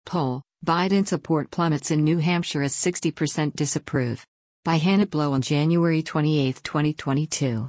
poll, Biden support plummets in New Hampshire as 60% disapprove. By Hannah Blow on January 28, 2022.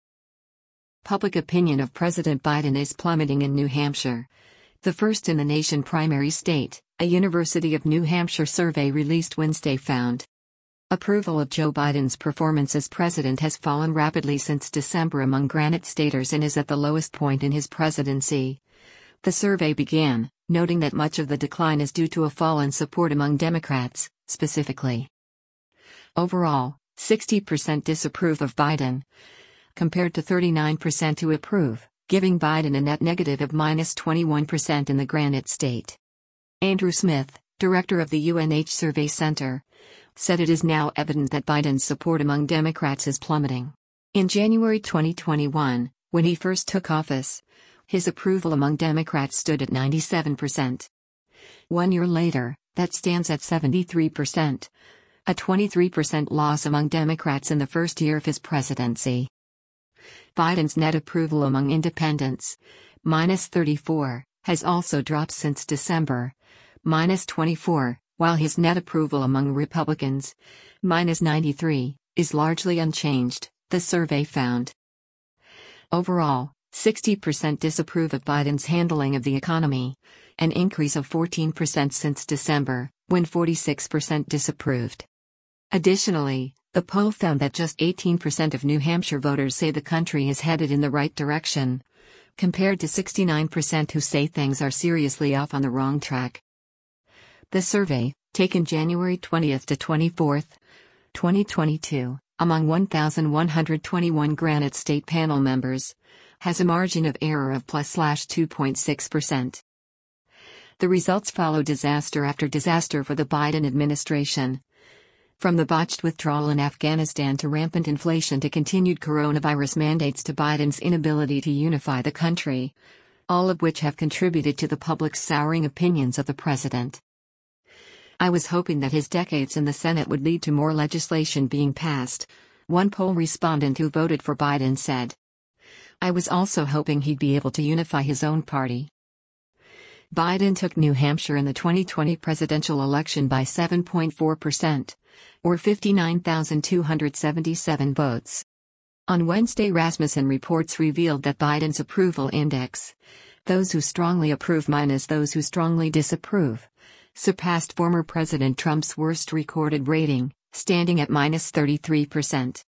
Public opinion of President Biden is plummeting in New Hampshire. The first in the nation primary state, a University of New Hampshire survey released Wednesday found. Approval of Joe Biden's performance as president has fallen rapidly since December among Granite Staters and is at the lowest point in his presidency. The survey began, noting that much of the decline is due to a fall in support among Democrats, specifically. Overall, 60% disapprove of Biden, compared to 39% who approve, giving Biden a net negative of -21% in the Granite State. Andrew Smith, director of the UNH Survey Center, said it is now evident that Biden's support among Democrats is plummeting. In January 2021, when he first took office, his approval among Democrats stood at 97%. 1 year later, that stands at 73%. A 23% loss among Democrats in the first year of his presidency. Biden's net approval among independents, -34, has also dropped since December, -24, while his net approval among Republicans, -93, is largely unchanged, the survey found. Overall, 60% disapprove of Biden's handling of the economy, an increase of 14% since December, when 46% disapproved. Additionally, the poll found that just 18% of New Hampshire voters say the country is headed in the right direction, compared to 69% who say things are seriously off on the wrong track. The survey, taken January 20 to 24, 2022, among 1,121 Granite State panel members, has a margin of error of +2.6%. The results follow disaster after disaster for the Biden administration. From the botched withdrawal in Afghanistan to rampant inflation to continued coronavirus mandates to Biden's inability to unify the country, all of which have contributed to the public's souring opinions of the president. I was hoping that his decades in the Senate would lead to more legislation being passed, one poll respondent who voted for Biden said. I was also hoping he'd be able to unify his own party. Biden took New Hampshire in the 2020 presidential election by 7.4%, or 59,277 votes. On Wednesday, Rasmussen reports revealed that Biden's approval index, those who strongly approve minus those who strongly disapprove, surpassed former President Trump's worst recorded rating, standing at -33%.